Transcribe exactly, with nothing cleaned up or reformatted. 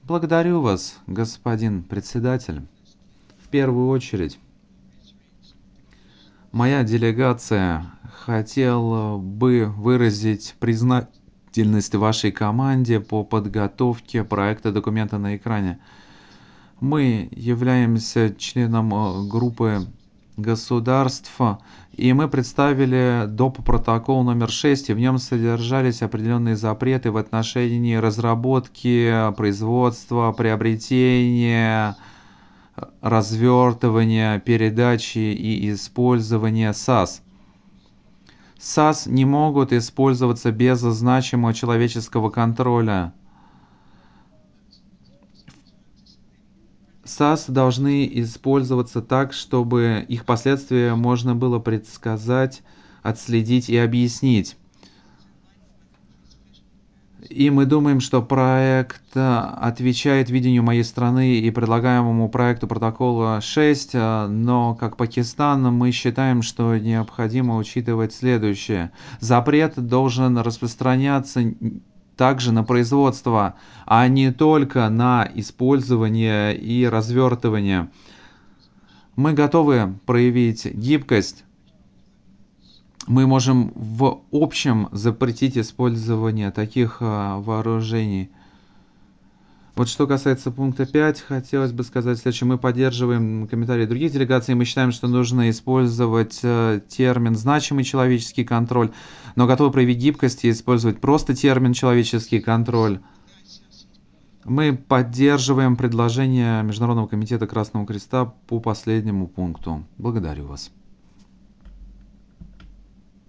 Благодарю вас, господин председатель. В первую очередь, моя делегация хотела бы выразить признательность вашей команде по подготовке проекта документа на экране. Мы являемся членом э, группы государств, и мы представили доп. Протокол номер шесть, и в нем содержались определенные запреты в отношении разработки, производства, приобретения, развертывания, передачи и использования САС. САС не могут использоваться без значимого человеческого контроля. САС должны использоваться так, чтобы их последствия можно было предсказать, отследить и объяснить. И мы думаем, что проект отвечает видению моей страны и предлагаемому проекту протокола шесть, но как Пакистан мы считаем, что необходимо учитывать следующее. Запрет должен распространяться также на производство, а не только на использование и развертывание. Мы готовы проявить гибкость. Мы можем в общем запретить использование таких а, вооружений. Вот что касается пункта пять, хотелось бы сказать следующее. Мы поддерживаем комментарии других делегаций. Мы считаем, что нужно использовать э, термин «значимый человеческий контроль», но готовы проявить гибкость и использовать просто термин «человеческий контроль». Мы поддерживаем предложение Международного комитета Красного Креста по последнему пункту. Благодарю вас.